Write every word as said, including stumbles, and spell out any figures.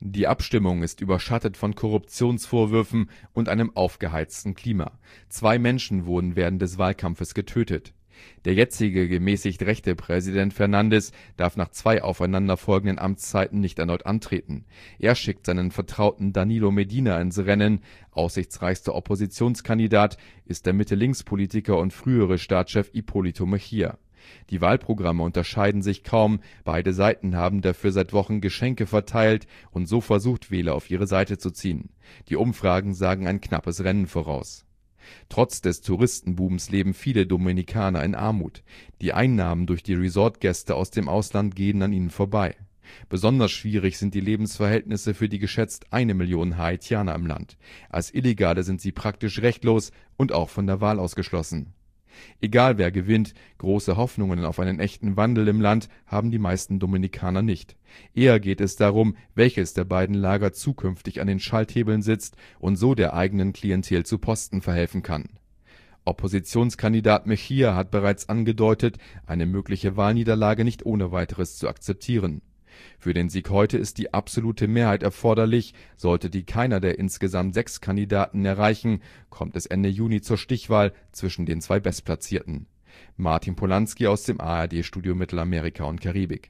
Die Abstimmung ist überschattet von Korruptionsvorwürfen und einem aufgeheizten Klima. Zwei Menschen wurden während des Wahlkampfes getötet. Der jetzige gemäßigt rechte Präsident Fernández darf nach zwei aufeinanderfolgenden Amtszeiten nicht erneut antreten. Er schickt seinen Vertrauten Danilo Medina ins Rennen. Aussichtsreichster Oppositionskandidat ist der Mitte-Links-Politiker und frühere Staatschef Hipólito Mejía. Die Wahlprogramme unterscheiden sich kaum, beide Seiten haben dafür seit Wochen Geschenke verteilt und so versucht, Wähler auf ihre Seite zu ziehen. Die Umfragen sagen ein knappes Rennen voraus. Trotz des Touristenbooms leben viele Dominikaner in Armut. Die Einnahmen durch die Resortgäste aus dem Ausland gehen an ihnen vorbei. Besonders schwierig sind die Lebensverhältnisse für die geschätzt eine Million Haitianer im Land. Als Illegale sind sie praktisch rechtlos und auch von der Wahl ausgeschlossen. Egal wer gewinnt, große Hoffnungen auf einen echten Wandel im Land haben die meisten Dominikaner nicht. Eher geht es darum, welches der beiden Lager zukünftig an den Schalthebeln sitzt und so der eigenen Klientel zu Posten verhelfen kann. Oppositionskandidat Mejía hat bereits angedeutet, eine mögliche Wahlniederlage nicht ohne weiteres zu akzeptieren. Für den Sieg heute ist die absolute Mehrheit erforderlich. Sollte die keiner der insgesamt sechs Kandidaten erreichen, kommt es Ende Juni zur Stichwahl zwischen den zwei Bestplatzierten. Martin Polański aus dem A R D-Studio Mittelamerika und Karibik.